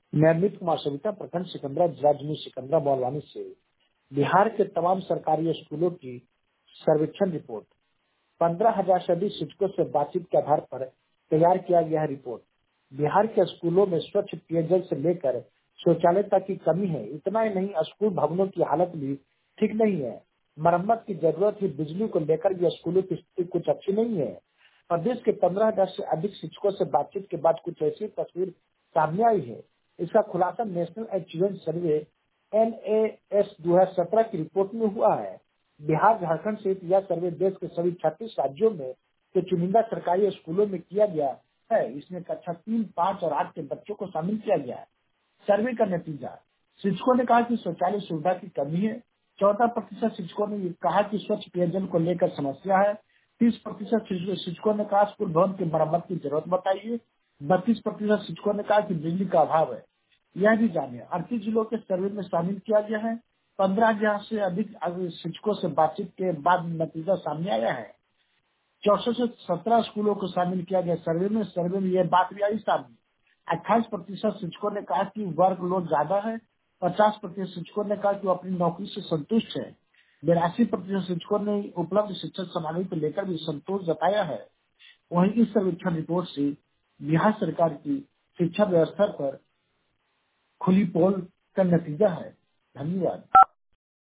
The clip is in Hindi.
मैं अमित कुमार सविता, प्रखंड सिकंदरा, जिला जमुई सिकंदरा बलवानी से बिहार के तमाम सरकारी स्कूलों की सर्वेक्षण रिपोर्ट 15,000 से अधिक शिक्षकों से बातचीत के आधार पर तैयार किया गया है। रिपोर्ट बिहार के स्कूलों में स्वच्छ पेयजल से लेकर शौचालय तक की कमी है। इतना ही नहीं, स्कूल भवनों की हालत भी ठीक नहीं है। मरम्मत की जरूरत है। बिजली को लेकर भी स्कूलों की स्थिति कुछ अच्छी नहीं है। प्रदेश के 15,000 से अधिक शिक्षकों से बातचीत के बाद कुछ ऐसी तस्वीर सामने आई है। इसका खुलासा नेशनल अचीवमेंट सर्वे NAS 2017 की रिपोर्ट में हुआ है। बिहार, झारखंड सहित यह सर्वे देश के सभी 36 राज्यों में के चुनिंदा सरकारी स्कूलों में किया गया है। इसमें कक्षा 3, 5 और 8 के बच्चों को शामिल किया गया है। सर्वे का नतीजा, शिक्षकों ने कहा कि शौचालय सुविधा की कमी है। 14% शिक्षकों ने ये कहा कि स्वच्छ पेयजल को लेकर समस्या है। 30% शिक्षकों ने कहा स्कूल भवन की मरम्मत की जरूरत बताइए। 32% शिक्षकों ने कहा कि बिजली का अभाव है। यह भी जानिए, 38 जिलों के सर्वे में शामिल किया गया है। 15,000 से अधिक शिक्षकों से बातचीत के बाद नतीजा सामने आया है। 64 से 17 स्कूलों को शामिल किया गया सर्वे में यह बात भी आई सामने। 28% शिक्षकों ने कहा कि वर्क लोड ज्यादा है। 50% शिक्षकों ने कहा कि वो अपनी नौकरी से संतुष्ट है। 82% शिक्षकों ने उपलब्ध शिक्षक सामग्री को लेकर भी संतोष जताया है। वहीं इस सर्वेक्षण रिपोर्ट से बिहार सरकार की शिक्षा व्यवस्था पर खुली पोल का नतीजा है। धन्यवाद।